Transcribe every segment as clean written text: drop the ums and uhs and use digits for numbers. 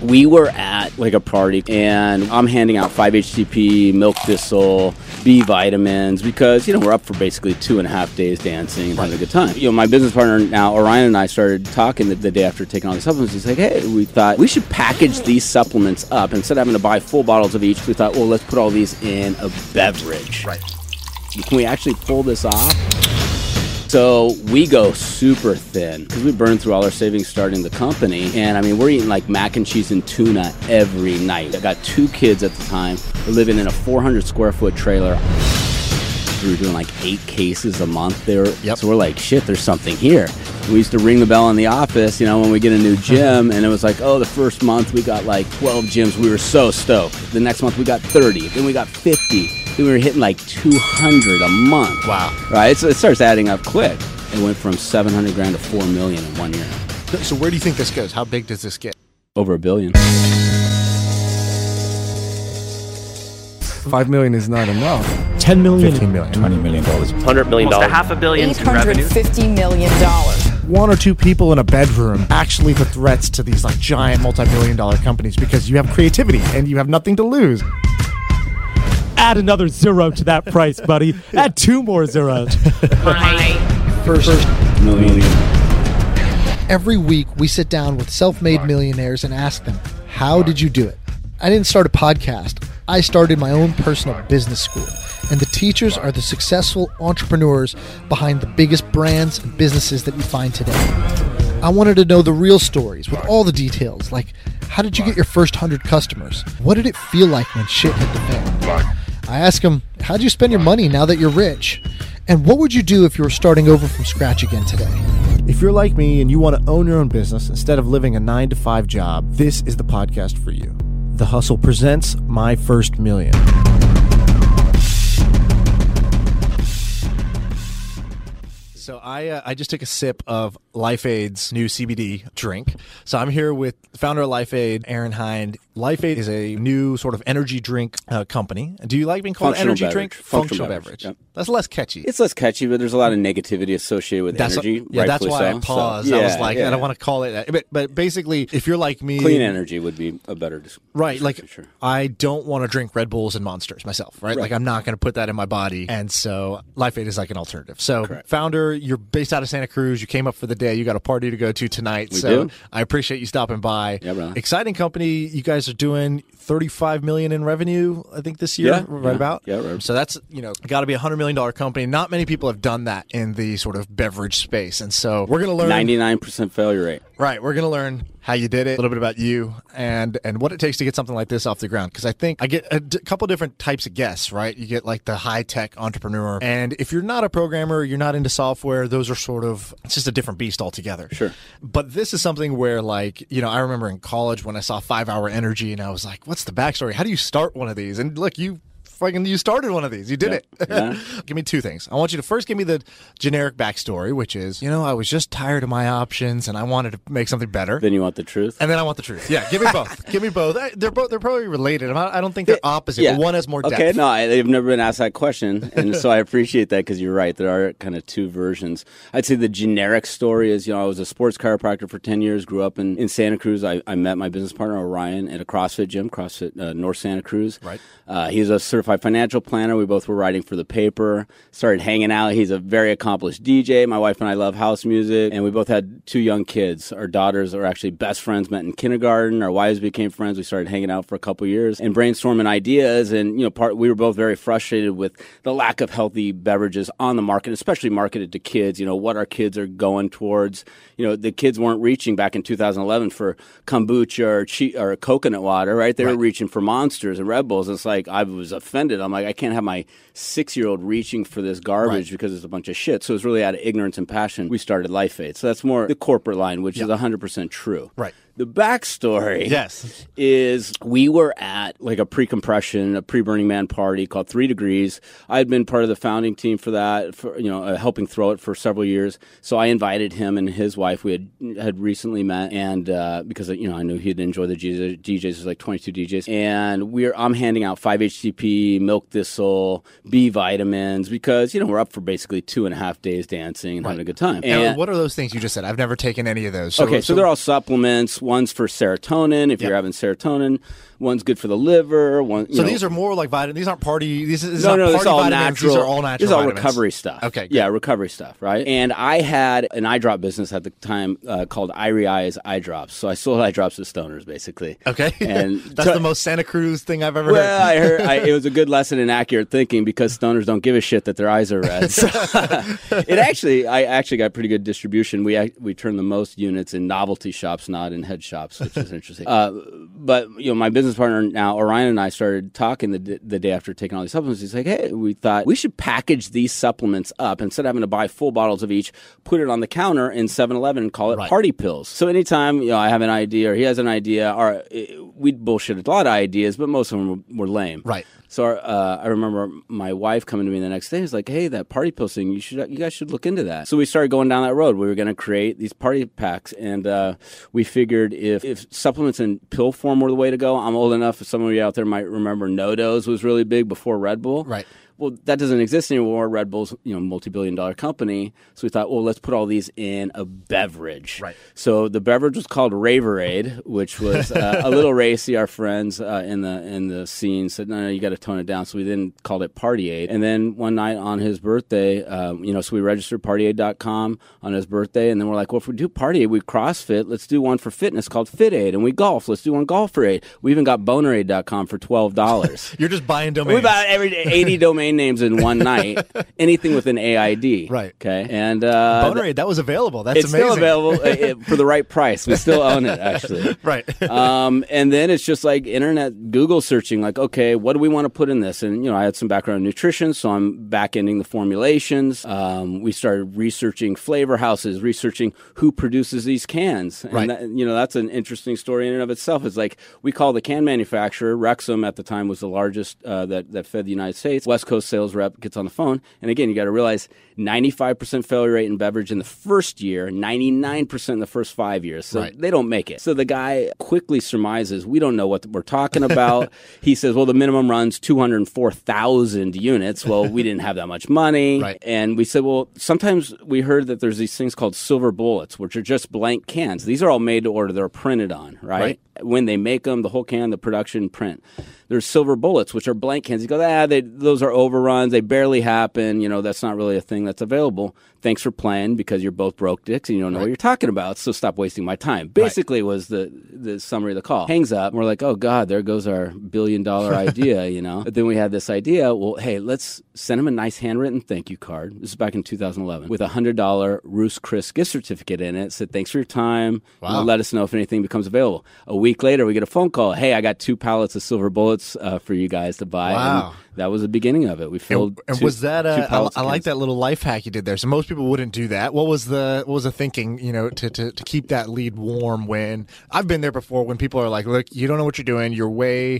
We were at like a party and I'm handing out 5-HTP, milk thistle, B vitamins because, we're up for basically 2.5 days dancing and having a good time. My business partner now, Orion, and I started talking the day after taking all the supplements. He's like, hey, we thought we should package these supplements up. Instead of having to buy full bottles of each, we thought, well, let's put all these in a beverage. Right. Can we actually pull this off? So we go super thin because we burn through all our savings starting the company. And we're eating like mac and cheese and tuna every night. I got 2 kids at the time. We're living in a 400 square foot trailer. We were doing like 8 cases a month there. Yep. So we're like, shit, there's something here. We used to ring the bell in the office, when we get a new gym. And it was like, the first month we got like 12 gyms. We were so stoked. The next month we got 30. Then we got 50. Then we were hitting like 200 a month. Wow. Right? So it starts adding up quick. It went from $700,000 to $4 million in 1 year. So where do you think this goes? How big does this get? Over $1 billion. $5 million is not enough. $10 million. $15 million. $20 million. $100 million. Almost $500 million in revenue. $850 million. 1 or 2 people in a bedroom actually the threats to these like giant multi-billion-dollar companies because you have creativity and you have nothing to lose. Add another 0 to that price, buddy. Add 2 more zeros. My First million. Every week we sit down with self-made millionaires and ask them, how did you do it? I didn't start a podcast. I started my own personal business school. And the teachers are the successful entrepreneurs behind the biggest brands and businesses that you find today. I wanted to know the real stories with all the details, like how did you get your first 100 customers? What did it feel like when shit hit the fan? I asked them, how'd you spend your money now that you're rich? And what would you do if you were starting over from scratch again today? If you're like me and you want to own your own business instead of living a 9-to-5 job, this is the podcast for you. The Hustle presents My First Million. So I just took a sip of LifeAid's new CBD drink. So I'm here with the founder of LifeAid, Aaron Hind. LifeAid is a new sort of energy drink company. Do you like being called Functional energy beverage. drink? Functional beverage. Yep. That's less catchy. It's less catchy, but there's a lot of negativity associated with energy. Yeah, that's why I so. paused. So, I was like, I don't want to call it that. But basically, if you're like me... Clean energy would be a better description. Right, like sure. I don't want to drink Red Bulls and Monsters myself, right? Like I'm not going to put that in my body. And so LifeAid is like an alternative. So founder, you're based out of Santa Cruz. You came up for the day. You got a party to go to tonight. We so do. I appreciate you stopping by. Yeah, brother. Exciting company. You guys are doing $35 million in revenue, I think, this year, about? Yeah, right. So that's, got to be a $100 million company. Not many people have done that in the sort of beverage space. And so we're going to learn. 99% failure rate. Right. We're going to learn how you did it, a little bit about you, and what it takes to get something like this off the ground. Because I think I get a couple different types of guests, right? You get like the high-tech entrepreneur. And if you're not a programmer, you're not into software, those are sort of, it's just a different beast altogether. Sure. But this is something where like, I remember in college when I saw 5 Hour Energy and I was like, what's the backstory? How do you start one of these? And look, you started one of these. You did it. Yeah. Give me 2 things. I want you to first give me the generic backstory, which is, I was just tired of my options and I wanted to make something better. Then you want the truth? And then I want the truth. Yeah, give me both. Give me both. They're probably related. I don't think they're opposite, but one has more depth. Okay, no, they've never been asked that question. And so I appreciate that because you're right. There are kind of 2 versions. I'd say the generic story is, I was a sports chiropractor for 10 years, grew up in Santa Cruz. I met my business partner, Orion, at a CrossFit gym, CrossFit North Santa Cruz. Right. He's a certified financial planner. We both were writing for the paper, started hanging out. He's a very accomplished DJ. My wife and I love house music, and we both had 2 young kids. Our daughters are actually best friends, met in kindergarten. Our wives became friends. We started hanging out for a couple years and brainstorming ideas. And, we were both very frustrated with the lack of healthy beverages on the market, especially marketed to kids, what our kids are going towards. The kids weren't reaching back in 2011 for kombucha or coconut water, right? They were reaching for Monsters and Red Bulls. It's like, I was offended. I'm like, I can't have my 6-year-old reaching for this garbage because it's a bunch of shit. So it's really out of ignorance and passion we started LifeAid. So that's more the corporate line, which is 100% true. Right. The backstory is we were at like a pre-Burning Man party called 3 Degrees. I had been part of the founding team for that, helping throw it for several years. So I invited him and his wife. We had recently met, and because I knew he'd enjoy the DJs. There's like 22 DJs, and I'm handing out 5-HTP, milk thistle, B vitamins because we're up for basically 2.5 days dancing and having a good time. And what are those things you just said? I've never taken any of those. So they're all supplements. One's for serotonin. If you're having serotonin, one's good for the liver. These are more like vitamins. These aren't party. This is no, not it's party all vitamins. natural. These are all natural. This is all vitamins. recovery stuff. Okay. Good. Yeah, recovery stuff, right? And I had an eye drop business at the time called Irie Eyes Eye Drops. So I sold eye drops to stoners, basically. Okay. And that's the most Santa Cruz thing I've ever heard. Well, I heard it was a good lesson in accurate thinking because stoners don't give a shit that their eyes are red. So I actually got pretty good distribution. We turned the most units in novelty shops, not in head shops, which is interesting. But my business partner now, Orion, and I started talking the day after taking all these supplements. He's like, hey, we thought we should package these supplements up instead of having to buy full bottles of each, put it on the counter in 7-Eleven and call it party pills. So anytime I have an idea or he has an idea, we'd bullshit a lot of ideas, but most of them were lame. Right. So I remember my wife coming to me the next day. He's like, "Hey, that party pill thing, you guys should look into that." So we started going down that road. We were going to create these party packs, and we figured if supplements in pill form were the way to go. I'm old enough. Some of you out there might remember NoDoz was really big before Red Bull. Right. Well, that doesn't exist anymore. Red Bull's, multi-billion-dollar company. So we thought, well, let's put all these in a beverage. Right. So the beverage was called Raverade, which was a little racy. Our friends in the scene said, no, you got to tone it down. So we then called it Party Aid. And then one night on his birthday, so we registered partyaid.com on his birthday. And then we're like, well, if we do Party Aid, we CrossFit. Let's do one for fitness called Fit Aid. And we golf. Let's do one Golfer Aid. We even got boneraid.com for $12. You're just buying domains. We bought 80 domain names in one night. Anything with an AID. Right. Okay. And Boneraid, that was available. That's it's amazing. Still available for the right price. We still own it, actually. Right. And then it's just like internet Google searching, like, okay, what do we want to put in this? And I had some background in nutrition, so I'm back-ending the formulations. We started researching flavor houses, researching who produces these cans. And right. That's an interesting story in and of itself. It's like we call the can manufacturer, Rexam at the time was the largest that fed the United States. West Coast sales rep gets on the phone. And again, you got to realize 95% failure rate in beverage in the first year, 99% in the first 5 years. So right. They don't make it. So the guy quickly surmises, we don't know what we're talking about. He says, well, the minimum runs 204,000 units. Well, we didn't have that much money. Right. And we said, well, sometimes we heard that there's these things called silver bullets, which are just blank cans. These are all made to order. They're printed on, right? When they make them, the whole can, the production print. There's silver bullets, which are blank cans. You go, those are overruns. They barely happen. That's not really a thing that's available. Thanks for playing because you're both broke dicks and you don't know what you're talking about. So stop wasting my time. Basically was the summary of the call. Hangs up. And we're like, oh, God, there goes our $1 billion idea, But then we had this idea. Well, hey, let's send him a nice handwritten thank you card. This is back in 2011 with a $100 Ruth's Chris gift certificate in it. It said, thanks for your time. Wow. Let us know if anything becomes available. A week later, we get a phone call. Hey, I got 2 pallets of silver bullets for you guys to buy. Wow. And that was the beginning of it. We filled and two, was that two pallets I of like cans. that little life hack you did there. So most people wouldn't do that. What was the thinking, to keep that lead warm when I've been there before when people are like, look, you don't know what you're doing. You're way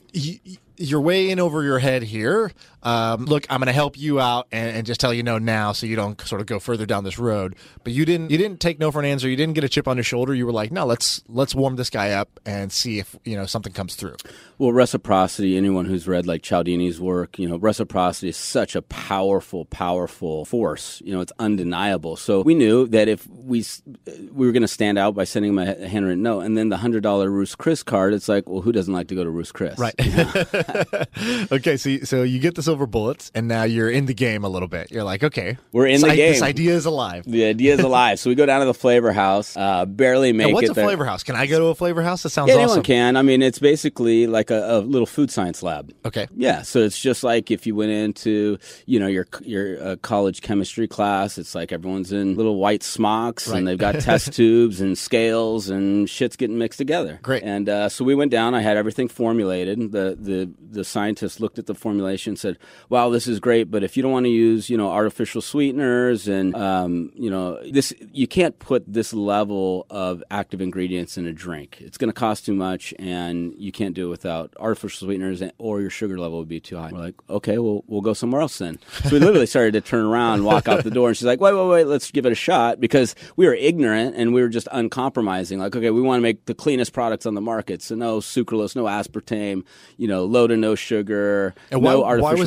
in over your head here. Look, I'm going to help you out and just tell you no now so you don't sort of go further down this road. But you didn't take no for an answer. You didn't get a chip on your shoulder. You were like, no, let's warm this guy up and see if, something comes through. Well, reciprocity, anyone who's read like Cialdini's work, reciprocity is such a powerful, powerful force. It's undeniable. So we knew that if we were going to stand out by sending him a handwritten note, and then the $100 Ruth's Chris card, it's like, well, who doesn't like to go to Ruth's Chris? Right. Okay, so you get the silver bullets, and now you're in the game a little bit. You're like, okay, we're in the game. This idea is alive. The idea is alive. So we go down to the flavor house, barely make it. What's a there. flavor house? Can I go to a flavor house? That sounds Anyone awesome. can. I mean, it's basically like a little food science lab. Okay. Yeah, so it's just like if you went into, your college chemistry class, it's like everyone's in little white smocks and they've got test tubes and scales and shit's getting mixed together. Great. And so we went down. I had everything formulated. The scientist looked at the formulation and said, wow, this is great, but if you don't want to use, artificial sweeteners and, this, you can't put this level of active ingredients in a drink. It's going to cost too much and you can't do it without artificial sweeteners or your sugar level would be too high. We're like, okay, well, we'll go somewhere else then. So we literally started to turn around and walk out the door and she's like, wait, let's give it a shot because we were ignorant and we were just uncompromising. Like, okay, we want to make the cleanest products on the market. So no sucralose, no aspartame, low to no sugar, And no why artificial was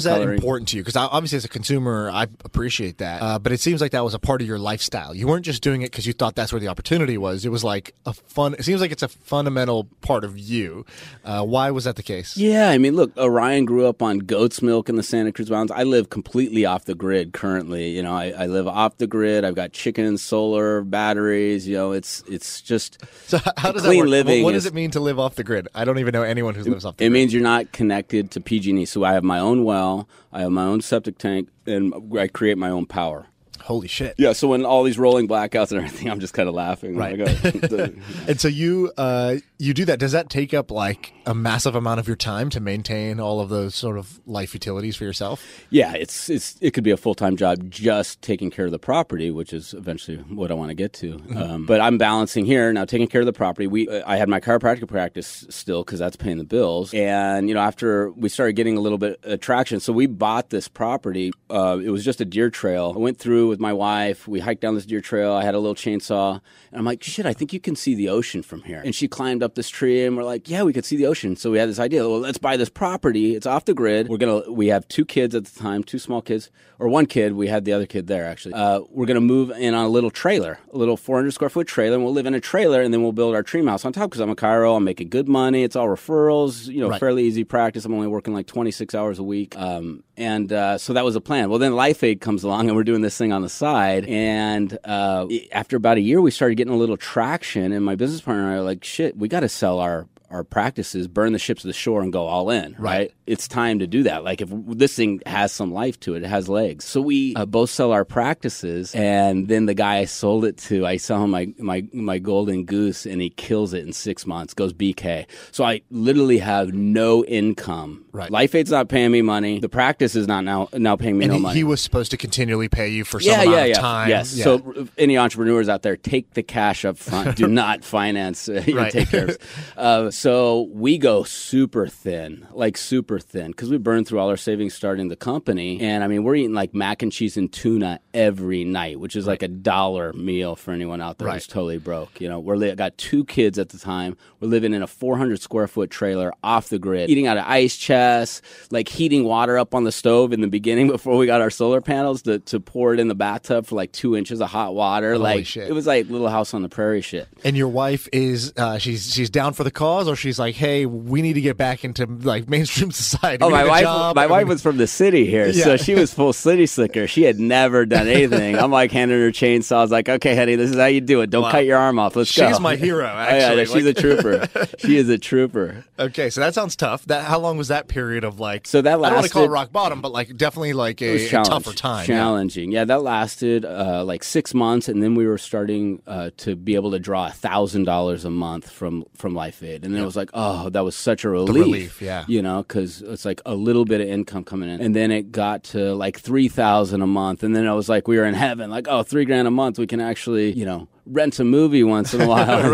that coloring. important to you? Because obviously as a consumer, I appreciate that. But it seems like that was a part of your lifestyle. You weren't just doing it because you thought that's where the opportunity was. It was like it seems like it's a fundamental part of you. Why was that the case? Yeah, I mean, look, Orion grew up on goat's milk in the Santa Cruz Mountains. I live completely off the grid currently. You know, I live off the grid. I've got chickens, solar, batteries. You know, it's just So how does clean that work? living. What does it mean to live off the grid? I don't even know anyone who lives off the It grid. means you're not connected to PG&E. So I have my own well, I have my own septic tank, and I create my own power. Holy shit. Yeah, so when all these rolling blackouts and everything, I'm just kind of laughing. Right. Like, And so you do that. Does that take up like a massive amount of your time to maintain all of those sort of life utilities for yourself? yeah, it could be a full-time job just taking care of the property, which is eventually what I want to get to. But I'm balancing here now, taking care of the property. I had my chiropractic practice still because that's paying the bills. And after we started getting a little bit of traction, so we bought this property. It was just a deer trail. I went through with my wife. We hiked down this deer trail. I had a little chainsaw, and I'm like, shit, I think you can see the ocean from here. And she climbed up this tree, and we're like, yeah, we could see the ocean. So we had this idea. Well, let's buy this property. It's off the grid. We have 2 kids at the time, 2 small kids, or 1 kid. We had the other kid there actually. We're gonna move in on a little trailer, a little 400 square foot trailer, and we'll live in a trailer, and then we'll build our dream house on top because I'm a chiro. I'm making good money. It's all referrals. Right. Fairly easy practice. I'm only working like 26 hours a week. And so that was the plan. Well, then Life Aid comes along, and we're doing this thing on the side. And after about a year, we started getting a little traction. And my business partner and I were like, shit, we got to sell our practices, burn the ships to the shore, and go all in, right? It's time to do that. Like, if this thing has some life to it, it has legs. So we both sell our practices, and then the guy I sold it to, I sell him my golden goose, and he kills it in 6 months, goes BK. So I literally have no income. Right. Life Aid's not paying me money. The practice is not now paying me And no money. he was supposed to continually pay you for some amount of time. Yes. Yeah. So any entrepreneurs out there, take the cash up front. Do not finance. Right. Take care of. So we go super thin, because we burned through all our savings starting the company. And I mean, we're eating like mac and cheese and tuna every night, which is like $1 meal for anyone out there who's totally broke. We're got 2 kids at the time. We're living in a 400 square foot trailer off the grid, eating out of ice chests, like heating water up on the stove in the beginning before we got our solar panels to pour it in the bathtub for like 2 inches of hot water. Holy shit. It was like Little House on the Prairie shit. And your wife is she's down for the cause, or she's like, hey, we need to get back into like mainstream society. Oh, We need a job. my wife was from the city here, Yeah. so she was full city slicker. She had never done anything. I'm like handing her chainsaw. I was like, okay, honey, this is how you do it. Don't Wow. cut your arm off. Let's go. She's my hero, Oh, actually. yeah, she's a trooper. She is a trooper. Okay, so that sounds tough. How long was that period of like? So that I don't want to call it lasted- rock bottom, but like definitely like It was a challenge- tougher time. Challenging. Yeah, that lasted like 6 months, and then we were starting to be able to draw $1,000 a month from Life Aid, and then it was like, oh, that was such a relief. relief, yeah. Because it's like a little bit of income coming in, and then it got to like $3,000 a month, and then it was like we were in heaven. Like, oh, $3,000 a month, we can actually rent a movie once in a while.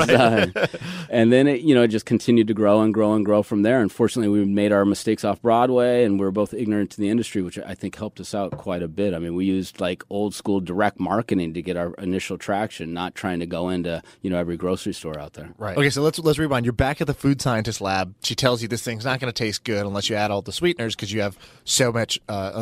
And then it just continued to grow and grow and grow from there. Unfortunately, we made our mistakes off Broadway, and we were both ignorant to the industry, which I think helped us out quite a bit. I mean, we used like old school direct marketing to get our initial traction, not trying to go into every grocery store out there. Right. Okay, so let's rewind. You're back at the food scientist lab. She tells you this thing's not going to taste good unless you add all the sweeteners because you have so much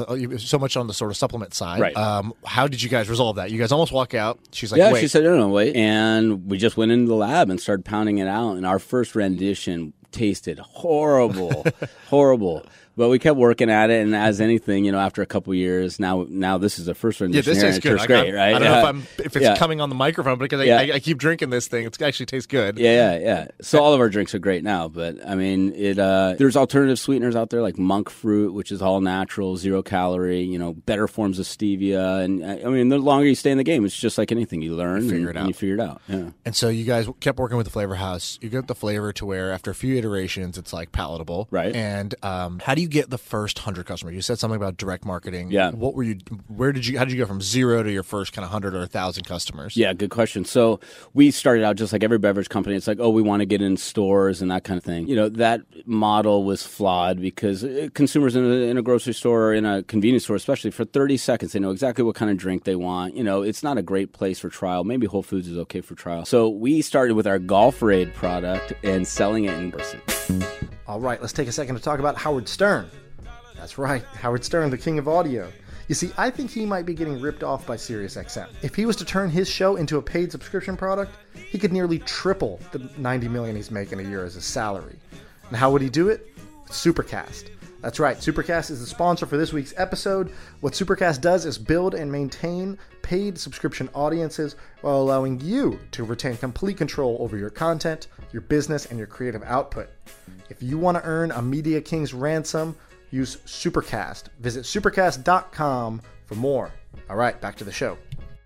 on the sort of supplement side. Right. How did you guys resolve that? You guys almost walk out. She's like, Yeah, wait. she said, no, wait. And we just went into the lab and started pounding it out. And our first rendition tasted horrible, horrible. But we kept working at it, and as anything, after a couple years, now this is the first rendition. this here, tastes and good. it tastes great, right? I don't know if it's Yeah. coming on the microphone because I keep drinking this thing. It actually tastes good. Yeah. So all of our drinks are great now, but I mean, there's alternative sweeteners out there like monk fruit, which is all natural, 0 calorie. Better forms of stevia, and I mean, the longer you stay in the game, it's just like anything. You learn, and you figure it out. Yeah. And so you guys kept working with the flavor house. You get the flavor to where after a few iterations, it's like palatable. Right. And how do you get the first 100 customers? You said something about direct marketing. Yeah. How did you go from 0 to your first kind of 100 or 1,000 customers? Yeah, good question. So we started out just like every beverage company. It's like, oh, we want to get in stores and that kind of thing. That model was flawed because consumers in a grocery store or in a convenience store, especially for 30 seconds, they know exactly what kind of drink they want. It's not a great place for trial. Maybe Whole Foods is okay for trial. So we started with our Golfraid product and selling it in person. All right, let's take a second to talk about Howard Stern. That's right, Howard Stern, the king of audio. You see, I think he might be getting ripped off by SiriusXM. If he was to turn his show into a paid subscription product, he could nearly triple the $90 million he's making a year as a salary. And how would he do it? Supercast. That's right, Supercast is the sponsor for this week's episode. What Supercast does is build and maintain paid subscription audiences while allowing you to retain complete control over your content, your business, and your creative output. If you want to earn a Media King's ransom, use Supercast. Visit supercast.com for more. All right, back to the show.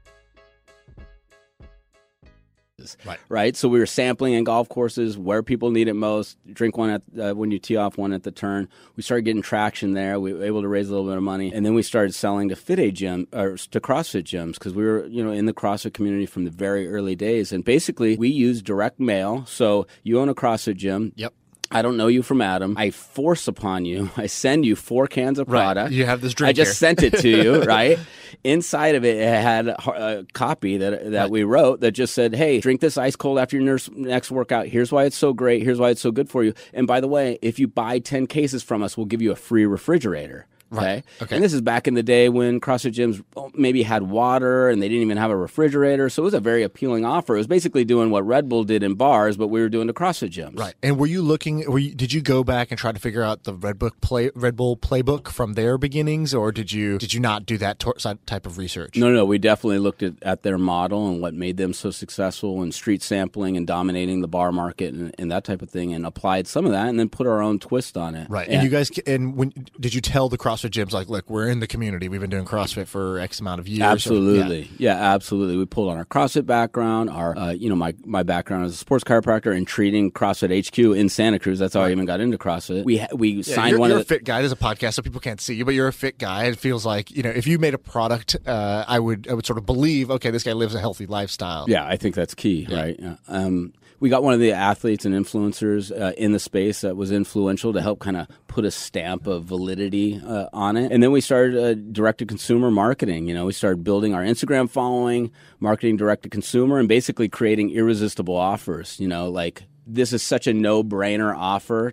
Right. So we were sampling in golf courses where people need it most. Drink one at when you tee off, one at the turn. We started getting traction there. We were able to raise a little bit of money, and then we started selling to FitAid gym or to CrossFit gyms because we were, in the CrossFit community from the very early days. And basically, we use direct mail. So you own a CrossFit gym. Yep. I don't know you from Adam. I force upon you. I send you 4 cans of product. You have this drink I just here. sent it to you, right? Inside of it, it had a copy that we wrote that just said, hey, drink this ice cold after your next workout. Here's why it's so great. Here's why it's so good for you. And by the way, if you buy 10 cases from us, we'll give you a free refrigerator. Okay. And this is back in the day when CrossFit gyms maybe had water and they didn't even have a refrigerator. So it was a very appealing offer. It was basically doing what Red Bull did in bars, but we were doing to CrossFit gyms. Right. And were you looking? Did you go back and try to figure out the Red Bull playbook from their beginnings, or did you not do that type of research? No. We definitely looked at their model and what made them so successful in street sampling and dominating the bar market and that type of thing, and applied some of that and then put our own twist on it. Right. And you guys, did you tell the CrossFit gyms, like, look, we're in the community. We've been doing CrossFit for X amount of years. Absolutely. Yeah, absolutely. We pulled on our CrossFit background, our, my background as a sports chiropractor and treating CrossFit HQ in Santa Cruz. That's how I even got into CrossFit. We signed one of the... You're a fit guy. There's a podcast, so people can't see you, but you're a fit guy. It feels like, if you made a product, I would sort of believe, okay, this guy lives a healthy lifestyle. Yeah, I think that's key, right? We got one of the athletes and influencers in the space that was influential to help kind of put a stamp of validity on it. And then we started direct-to-consumer marketing. We started building our Instagram following, marketing direct-to-consumer, and basically creating irresistible offers, this is such a no-brainer offer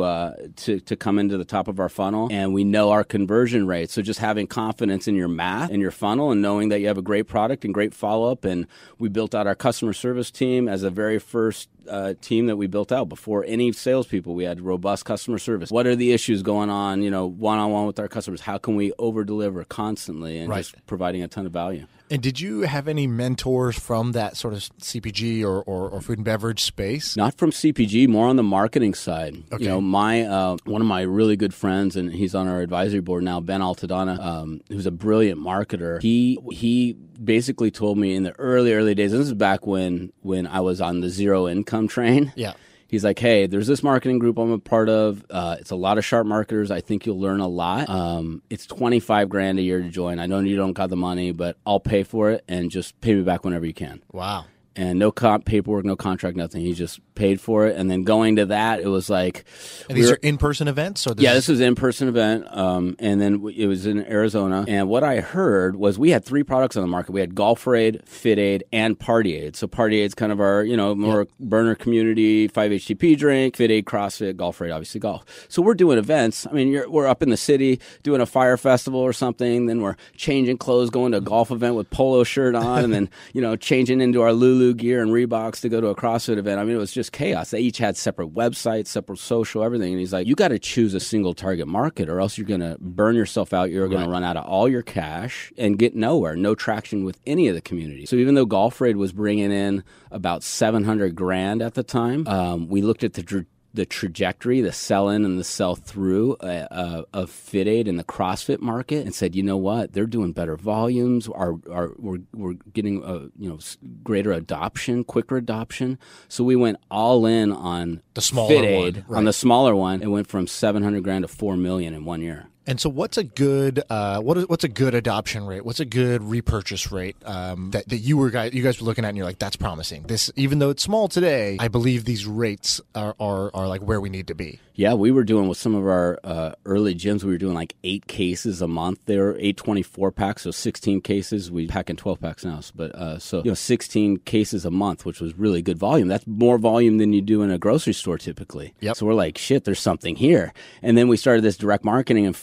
to come into the top of our funnel, and we know our conversion rate. So just having confidence in your math and your funnel and knowing that you have a great product and great follow-up. And we built out our customer service team as the very first team that we built out before any salespeople. We had robust customer service. What are the issues going on, one-on-one with our customers? How can we over-deliver constantly and just providing a ton of value? And did you have any mentors from that sort of CPG or food and beverage space? Not from CPG, more on the marketing side. Okay. My one of my really good friends, and he's on our advisory board now, Ben Altadonna, who's a brilliant marketer. He basically told me in the early days, and this is back when I was on the zero income train. Yeah. He's like, hey, there's this marketing group I'm a part of. It's a lot of sharp marketers. I think you'll learn a lot. It's $25,000 a year to join. I know you don't got the money, but I'll pay for it and just pay me back whenever you can. Wow. And no paperwork, no contract, nothing. He just paid for it. And then going to that, it was like... And these are in-person events? This was an in-person event. And then it was in Arizona. And what I heard was we had 3 products on the market. We had Golfraid, FitAid, and PartyAid. So PartyAid's kind of our, more burner community, 5-HTP drink, FitAid, CrossFit, Golfraid, obviously golf. So we're doing events. I mean, we're up in the city doing a fire festival or something. Then we're changing clothes, going to a golf event with polo shirt on, and then, changing into our Lulu gear and Reeboks to go to a CrossFit event. I mean, it was just chaos. They each had separate websites, separate social, everything. And he's like, you got to choose a single target market or else you're going to burn yourself out. You're going to run out of all your cash and get nowhere, no traction with any of the community. So even though Golfraid was bringing in about $700,000 at the time, we looked at the trajectory, the sell-in and the sell-through of FitAid in the CrossFit market, and said, you know what, they're doing better volumes. We're getting greater adoption, quicker adoption. So we went all in on the smaller FitAid, on the smaller one. It went from $700,000 to $4 million in 1 year. And so, what's a good what's a good adoption rate? What's a good repurchase rate that you guys were looking at, and you're like, that's promising. This, even though it's small today, I believe these rates are like where we need to be. Yeah, we were doing with some of our early gyms. We were doing like 8 cases a month. They were 8 24-packs, so 16 cases. We pack in 12 packs now, but 16 cases a month, which was really good volume. That's more volume than you do in a grocery store typically. Yep. So we're like, shit, there's something here. And then we started this direct marketing and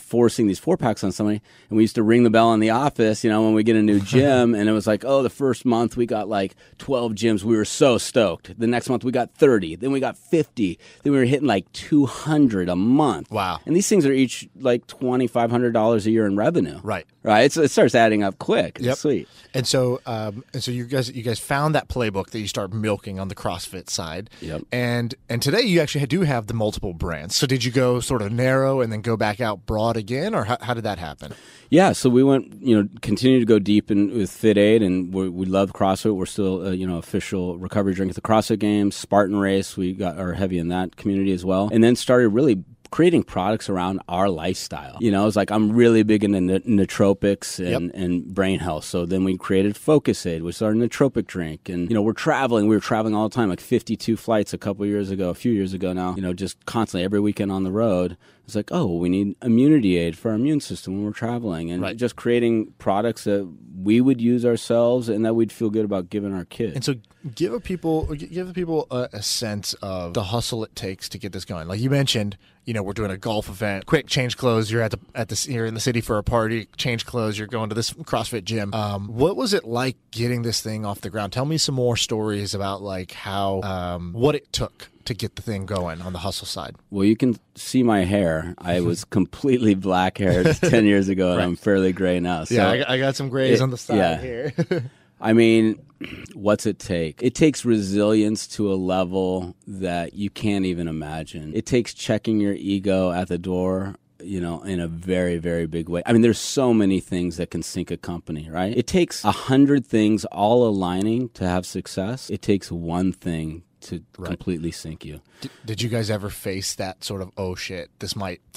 forcing these 4-packs on somebody, and we used to ring the bell in the office, when we get a new gym, and it was like, oh, the first month we got like 12 gyms. We were so stoked. The next month we got 30. Then we got 50. Then we were hitting like 200 a month. Wow. And these things are each like $2,500 a year in revenue. Right. It starts adding up quick. It's Yep. sweet. And so you guys found that playbook that you start milking on the CrossFit side. Yep. And today you actually do have the multiple brands. So did you go sort of narrow and then go back out broad again, or how did that happen? Yeah, so we went, continue to go deep with Fit Aid, and we love CrossFit. We're still, official recovery drink at the CrossFit Games. Spartan Race, we are heavy in that community as well. And then started really creating products around our lifestyle. It's like I'm really big into nootropics and brain health. So then we created Focus Aid, which is our nootropic drink. And, we're traveling. We were traveling all the time, like 52 flights a few years ago now, just constantly every weekend on the road. It's like, oh, we need immunity aid for our immune system when we're traveling. And just creating products that we would use ourselves and that we'd feel good about giving our kids. And so give the people a sense of the hustle it takes to get this going. Like you mentioned, we're doing a golf event, quick change clothes. You're you're in the city for a party, change clothes. You're going to this CrossFit gym. What was it like getting this thing off the ground? Tell me some more stories about like how, what it took to get the thing going on the hustle side. Well, you can see my hair. I was completely black haired 10 years ago, and I'm fairly gray now. So yeah, I got some grays on the side here. I mean, what's it take? It takes resilience to a level that you can't even imagine. It takes checking your ego at the door, in a very, very big way. I mean, there's so many things that can sink a company, right? It takes 100 things all aligning to have success. It takes one thing to completely sink you. Did you guys ever face that sort of, oh shit, this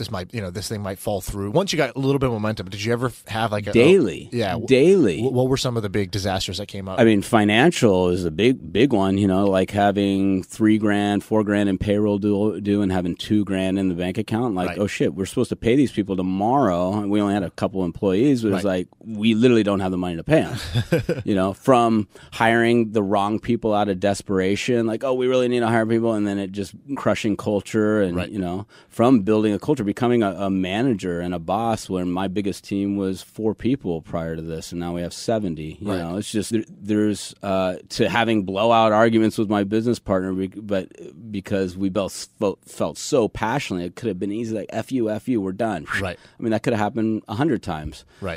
thing might fall through? Once you got a little bit of momentum, did you ever have like a daily? Daily. What were some of the big disasters that came up? I mean, financial is a big one, like having $3,000, $4,000 in payroll due and having $2,000 in the bank account. Like, oh shit, we're supposed to pay these people tomorrow. And we only had a couple employees, but it was like, we literally don't have the money to pay them. From hiring the wrong people out of desperation, like, oh, we really need to hire people. And then it just crushing culture and, from building a culture, becoming a manager and a boss when my biggest team was 4 people prior to this. And now we have 70, you know, it's just, there's, to having blowout arguments with my business partner, but because we both felt so passionately, it could have been easy, like, F you, we're done. Right. I mean, that could have happened 100 times. Right.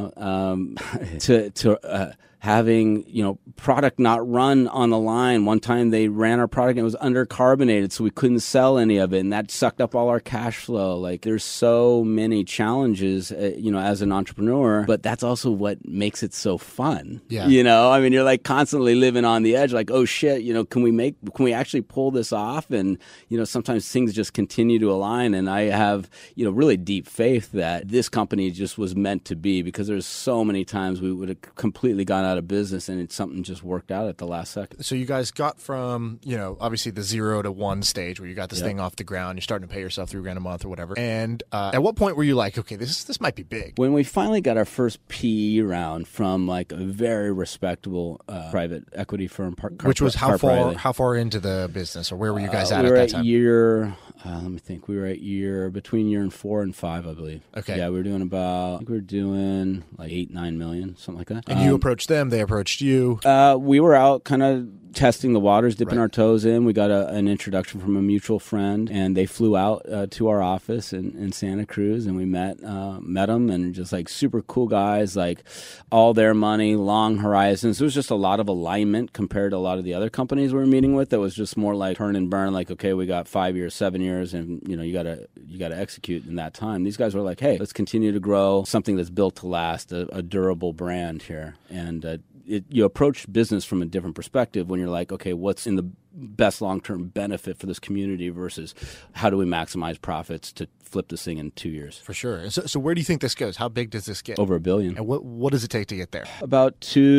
Having, product not run on the line. One time they ran our product and it was undercarbonated, so we couldn't sell any of it, and that sucked up all our cash flow. Like, there's so many challenges, as an entrepreneur, but that's also what makes it so fun. Yeah. I mean, you're like constantly living on the edge, like, oh shit, can we actually pull this off? And, sometimes things just continue to align, and I have, really deep faith that this company just was meant to be, because there's so many times we would have completely gone out of business and something just worked out at the last second. So you guys got from, obviously the 0 to 1 stage where you got this thing off the ground, you're starting to pay yourself $3,000 a month or whatever. And at what point were you like, okay, this might be big? When we finally got our first PE round from like a very respectable private equity firm, which was how far into the business, or where were you guys at that time? Let me think. We were at between year 4 and 5, I believe. Okay. Yeah, we were doing like 8-9 million, something like that. And you approached them, they approached you. We were out kind of testing the waters, dipping our toes in. We got an introduction from a mutual friend, and they flew out to our office in Santa Cruz, and we met them, and just like super cool guys, like all their money, long horizons. There was just a lot of alignment compared to a lot of the other companies we were meeting with. That was just more like turn and burn, like, okay, we got 5 years, 7 years, and you gotta execute in that time. These guys were like, hey, let's continue to grow something that's built to last, a durable brand here. And you approach business from a different perspective when you're like, okay, what's in the best long-term benefit for this community versus how do we maximize profits to flip this thing in 2 years? For sure. So where do you think this goes? How big does this get? Over $1 billion. And what does it take to get there? About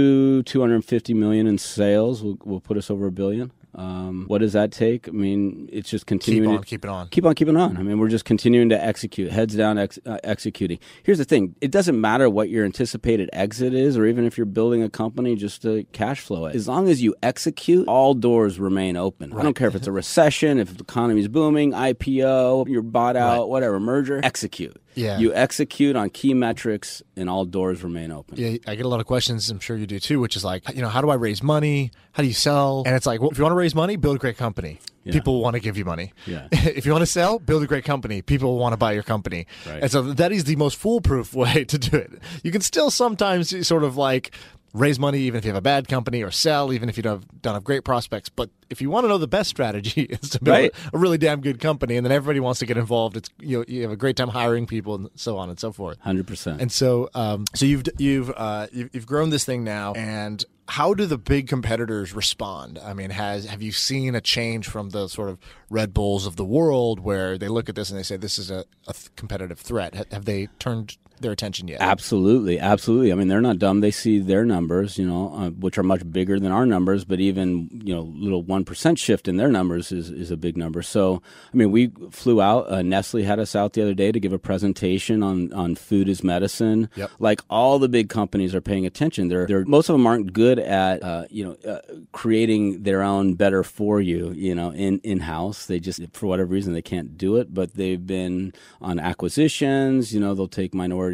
$250 million in sales will put us over $1 billion. What does that take? I mean, it's just continuing. Keep on. I mean, we're just continuing to execute, heads down, executing. Here's the thing. It doesn't matter what your anticipated exit is, or even if you're building a company just to cash flow it. As long as you execute, all doors remain open. Right. I don't care if it's a recession, if the economy's booming, IPO, you're bought out, whatever, merger, execute. Yeah. You execute on key metrics, and all doors remain open. Yeah, I get a lot of questions. I'm sure you do too, which is like, how do I raise money? How do you sell? And it's like, well, if you want to raise money, build a great company. Yeah. People want to give you money. Yeah. If you want to sell, build a great company. People want to buy your company. Right. And so that is the most foolproof way to do it. You can still sometimes sort of like raise money even if you have a bad company, or sell even if you don't have great prospects. But if you want to know the best strategy is to build a really damn good company, and then everybody wants to get involved. It's you have a great time hiring people and so on and so forth. 100%. And so you've grown this thing now, and how do the big competitors respond? I mean, have you seen a change from the sort of Red Bulls of the world where they look at this and they say this is a competitive threat? Have they turned their attention yet? Absolutely. I mean, they're not dumb. They see their numbers, which are much bigger than our numbers, but even, little 1% shift in their numbers is a big number. So, I mean, we flew out, Nestle had us out the other day to give a presentation on food as medicine. Yep. Like all the big companies are paying attention. Most of them aren't good at, creating their own better for you, in-house. They just, for whatever reason, they can't do it, but they've been on acquisitions, they'll take minority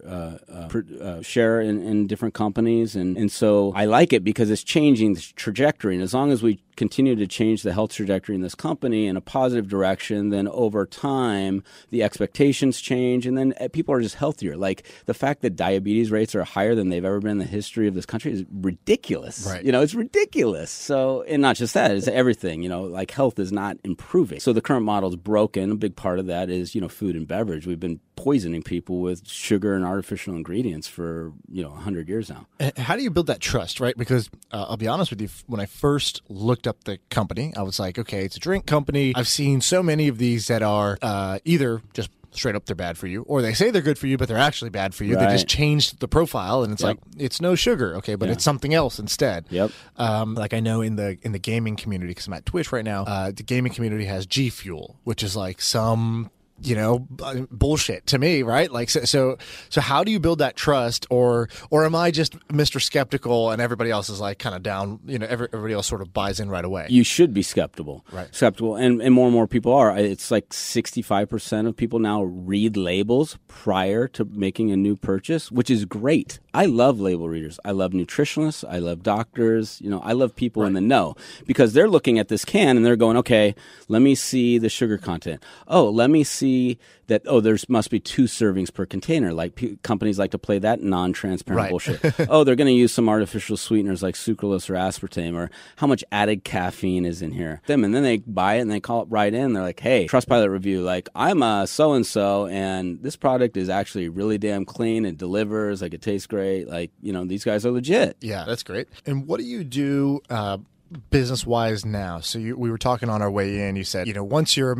share in different companies. And so I like it because it's changing the trajectory. And as long as we continue to change the health trajectory in this company in a positive direction, then over time, the expectations change. And then people are just healthier. Like the fact that diabetes rates are higher than they've ever been in the history of this country is ridiculous. Right. It's ridiculous. So, and not just that, it's everything, like health is not improving. So the current model is broken. A big part of that is, food and beverage. We've been poisoning people with sugar and artificial ingredients for 100 years now. How do you build that trust, right? Because I'll be honest with you, when I first looked up the company, I was like, okay, it's a drink company. I've seen so many of these that are either just straight up they're bad for you, or they say they're good for you but they're actually bad for you. Right. They just changed the profile, and it's like it's no sugar, okay, but it's something else instead. Yep. Like I know in the gaming community, because I'm at Twitch right now, the gaming community has G Fuel, which is like some bullshit to me, right? Like, so how do you build that trust, or am I just Mr. Skeptical and everybody else is like kind of down, everybody else sort of buys in right away? You should be skeptical. Right. Skeptical. And more and more people are. It's like 65% of people now read labels prior to making a new purchase, which is great. I love label readers. I love nutritionists. I love doctors. I love people in the know, because they're looking at this can and they're going, okay, let me see the sugar content. Oh, let me see that, there must be 2 servings per container. Like companies like to play that non-transparent bullshit. Oh, they're going to use some artificial sweeteners like sucralose or aspartame, or how much added caffeine is in here. And then they buy it and they call it right in. They're like, hey, Trustpilot review, like I'm a so-and-so and this product is actually really damn clean. It delivers, like it tastes great. Like, these guys are legit. Yeah, that's great. And what do you do business-wise now? So we were talking on our way in. You said, once you're,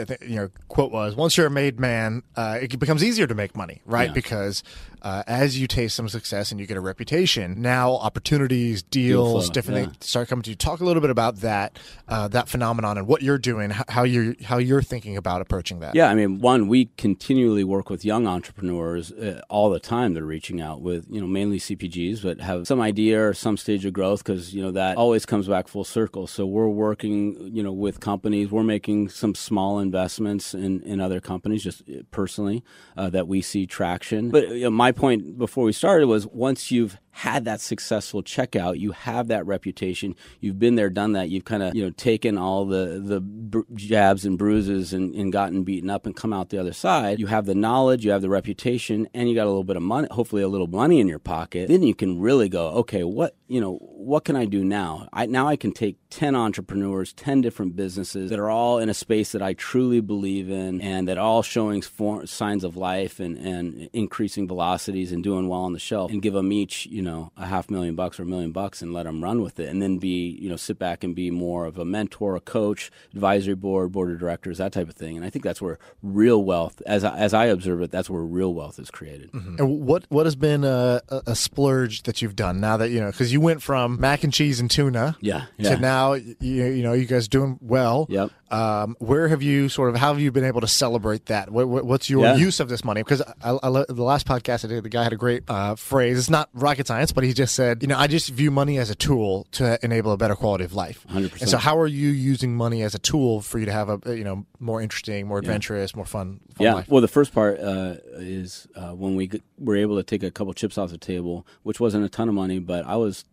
quote was, once you're a made man, it becomes easier to make money, right? Yeah. Because as you taste some success and you get a reputation, now opportunities, deals, different things start coming to you. Talk a little bit about that phenomenon and what you're doing, how you're thinking about approaching that. Yeah, I mean, one, we continually work with young entrepreneurs all the time. They're reaching out with, mainly CPGs, but have some idea or some stage of growth, because, that always comes back full circle. So we're working, with companies. We're making some small investments in other companies, just personally, that we see traction. But my point before we started was, once you've had that successful checkout, you have that reputation, you've been there, done that, you've kind of taken all the jabs and bruises and gotten beaten up and come out the other side. You have the knowledge, you have the reputation, and you got a little bit of money, hopefully a little money in your pocket. Then you can really go, okay, what can I do now? Now I can take 10 entrepreneurs, 10 different businesses that are all in a space that I truly believe in, and that are all showing signs of life and increasing velocities and doing well on the shelf, and give them each $500,000 or $1 million and let them run with it, and then be, sit back and be more of a mentor, a coach, advisory board of directors, that type of thing. And I think that's where real wealth, as I observe it, that's where real wealth is created. Mm-hmm. And what has been a splurge that you've done now that, because you went from mac and cheese and tuna to now, you guys doing well. Yep. Where have you how have you been able to celebrate that? What's your use of this money? Because the last podcast I did, the guy had a great phrase. It's not rocket science, but he just said, I just view money as a tool to enable a better quality of life. 100%. And so how are you using money as a tool for you to have a more interesting, more adventurous, more fun life? Well, the first part is when we were able to take a couple chips off the table, which wasn't a ton of money, but I was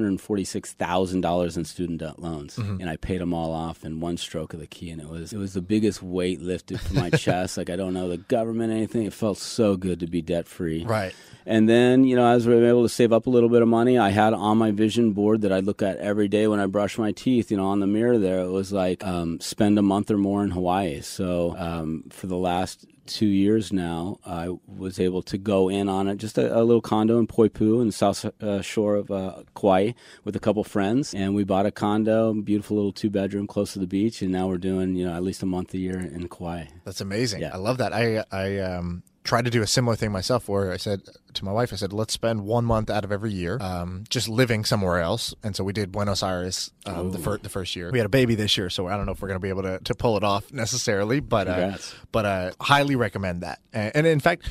$246,000 in student debt loans, and I paid them all off in one stroke of the key, and it was the biggest weight lifted from my chest. Like, I don't know the government, anything. It felt so good to be debt free. Right. And then, as we were able to save up a little bit of money, I had on my vision board that I look at every day when I brush my teeth, on the mirror there, it was like, spend a month or more in Hawaii. So for the last 2 years now, I was able to go in on it, just a little condo in Poipu in the south shore of Kauai with a couple friends. And we bought a condo, beautiful little 2-bedroom close to the beach. And now we're doing, at least a month a year in Kauai. That's amazing. Yeah. I love that. I tried to do a similar thing myself where I said to my wife, let's spend 1 month out of every year just living somewhere else. And so we did Buenos Aires the first year. We had a baby this year, so I don't know if we're going to be able to pull it off necessarily, but highly recommend that. And in fact,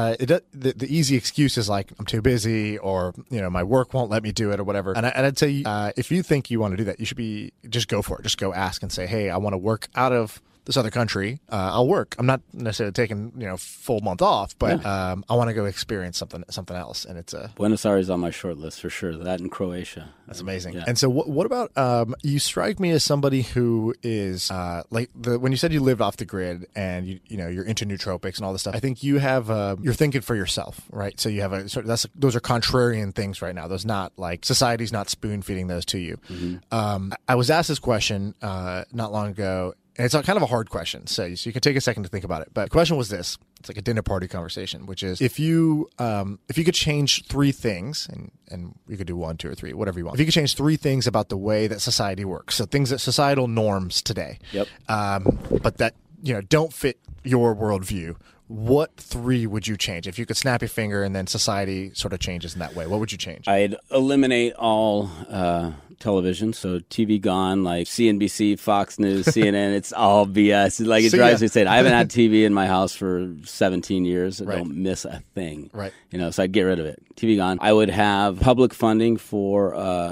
the easy excuse is like, I'm too busy, or my work won't let me do it, or whatever. And I'd say if you think you want to do that, you should just go for it. Just go ask and say, hey, I want to work out of this other country. I'll work. I'm not necessarily taking full month off, but I want to go experience something else. And it's Buenos Aires on my short list for sure. That in Croatia. That's amazing. Yeah. And so what about you? Strike me as somebody who is when you said you lived off the grid and you're into nootropics and all this stuff. I think you have you're thinking for yourself, right? So you have those are contrarian things right now. Those not like society's not spoon feeding those to you. Mm-hmm. I was asked this question not long ago. And it's kind of a hard question, so you can take a second to think about it. But the question was this. It's like a dinner party conversation, which is if you could change 3 things, and you could do 1, 2, or 3, whatever you want. If you could change 3 things about the way that society works, so things that societal norms today, but that don't fit your worldview, what 3 would you change? If you could snap your finger and then society sort of changes in that way, what would you change? I'd eliminate all television, so TV gone, like CNBC, Fox News, CNN, it's all BS. Like, it drives me insane. I haven't had TV in my house for 17 years. I don't miss a thing. Right. So I'd get rid of it. TV gone. I would have public funding for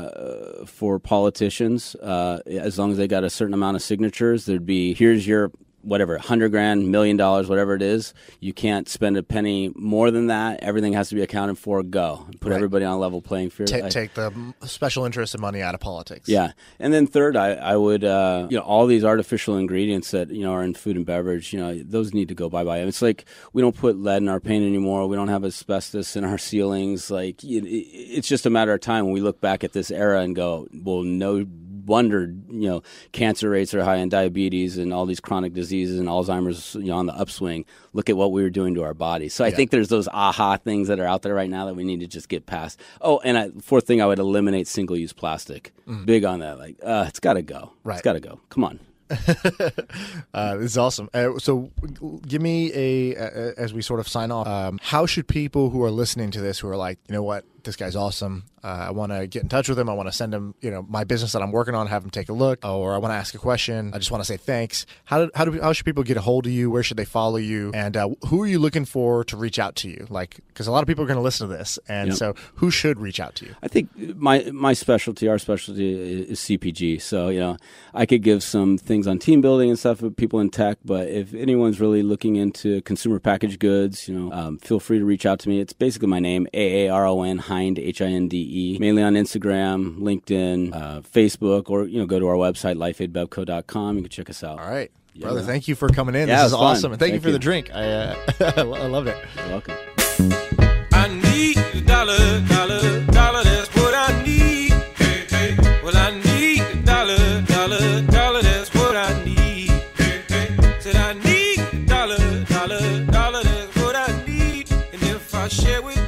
politicians. As long as they got a certain amount of signatures, there'd be, here's your whatever, $100,000, $1 million, whatever it is. You can't spend a penny more than that. Everything has to be accounted for. Go. Put everybody on a level playing field. Take the special interest and money out of politics. Yeah. And then third, I would, all these artificial ingredients that, are in food and beverage, those need to go bye-bye. It's like we don't put lead in our paint anymore. We don't have asbestos in our ceilings. Like, it's just a matter of time when we look back at this era and go, well, no wonder, cancer rates are high and diabetes and all these chronic diseases and Alzheimer's, on the upswing. Look at what we were doing to our bodies. So I think there's those aha things that are out there right now that we need to just get past. Oh, and fourth thing, I would eliminate single-use plastic. Big on that. Like, it's got to go. Right. It's got to go. Come on. This is awesome. So give me as we sort of sign off, how should people who are listening to this, who are like, you know what, this guy's awesome, I want to get in touch with him, I want to send him, my business that I'm working on, have him take a look, or I want to ask a question, I just want to say thanks. How should people get a hold of you? Where should they follow you? And who are you looking for to reach out to you? Like, because a lot of people are going to listen to this, and so who should reach out to you? I think our specialty is CPG. So, I could give some things on team building and stuff with people in tech, but if anyone's really looking into consumer packaged goods, feel free to reach out to me. It's basically my name, Aaron Hind, Hinde, mainly on Instagram, LinkedIn, Facebook, or go to our website, lifeaidbevco.com. You can check us out. All right, brother. Thank you for coming in. This is awesome, and thank you for the drink. I loved it. You're welcome. I need a dollar. That's what I need. Hey, hey. Well, I need a dollar. That's what I need. Hey, hey. Said I need a dollar. That's what I need. And if I share with